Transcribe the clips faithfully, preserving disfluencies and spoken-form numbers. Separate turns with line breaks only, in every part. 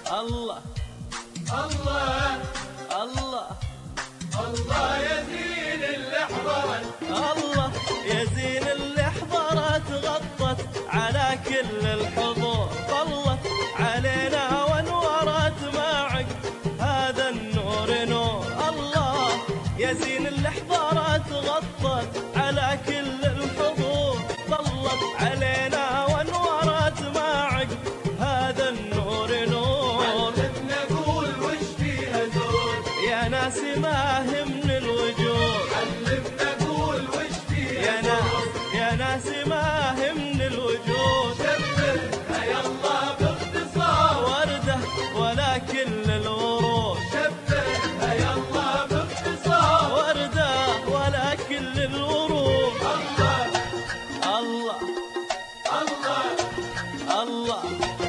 الله
الله
الله
الله يا زين اللي حضرت،
الله يا زين اللي حضرت، غطت على كل الحضور، طلت علينا وانورت معك هذا النور نور. الله يا زين اللي حضرت، غطت على كل الحضور، طلت علينا وانورت معك هذا النور نور.
علمنا نقول وش فيها زور
يا ناس ما همن الوجود،
علمنا نقول وش فيها
يا ناس يا ناس ما همن الوجود.
شبرها يلا باختصار
وردة ولا كل الورود،
شبرها يلا باختصار
وردة ولا كل الورود.
الله
الله
الله
الله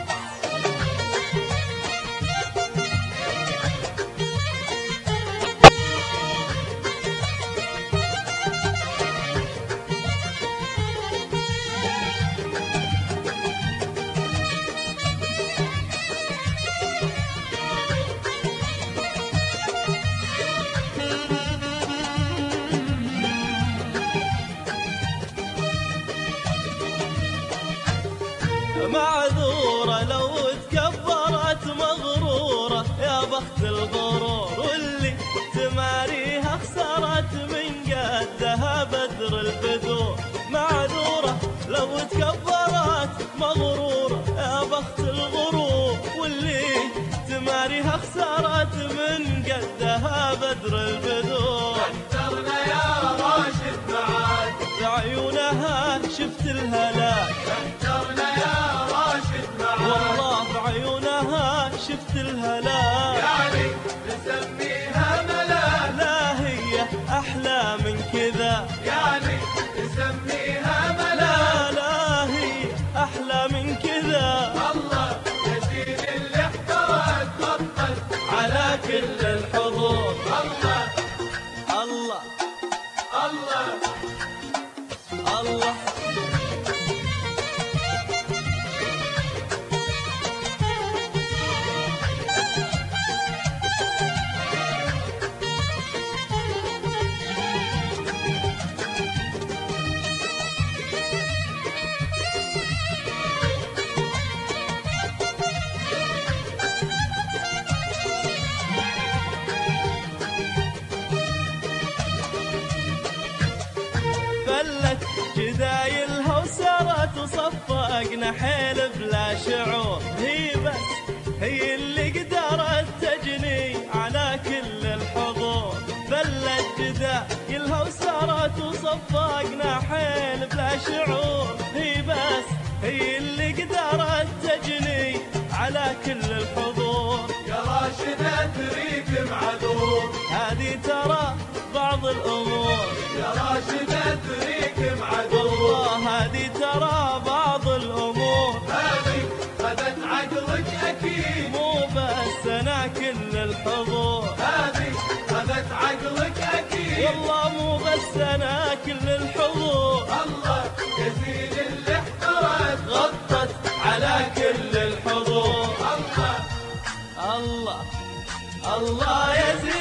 معذورة لو تكبرت مغرورة، يا بخت الغرور واللي تماريها خسرت من قدها بدر البذور. معذورة لو تكبرت مغرورة، يا بخت الغرور واللي تماريها خسرت من قدها بدر البذور.
اخترنا يا راشد معاك
بعيونها شفت الهلاك،
اخترنا يا راشد معاك
والله بعيونها شفت الهلاك.
يعني نسميها ملاك،
لا هي أحلى من كذا،
يعني نسميها
لا
ملاك.
لا هي أحلى من كذا.
الله يا زين اللي احترت غطت
على كل الحضور.
الله
الله
الله
الله فلت جدايلها وسارت وصفقنا حيل بلا شعور. هي بس هي اللي قدرت تجني على كل الحضور. فلت جدايلها وسارت وصفقنا حيل بلا شعور. هي بس هي اللي قدرت تجني على كل الحضور.
يا راشد ادريك معذور،
هذه ترى بعض الأمور،
يا راشد ادريك معذور،
والله هذه ترى بعض الأمور.
هذه خذت عقلك اكيد،
مو بس أنا كل الحضور،
هذه خذت عقلك اكيد.
والله مو بس أنا كل الحضور.
الله يا زين اللي احترت
غطت على كل الحضور.
الله
الله الله يا زين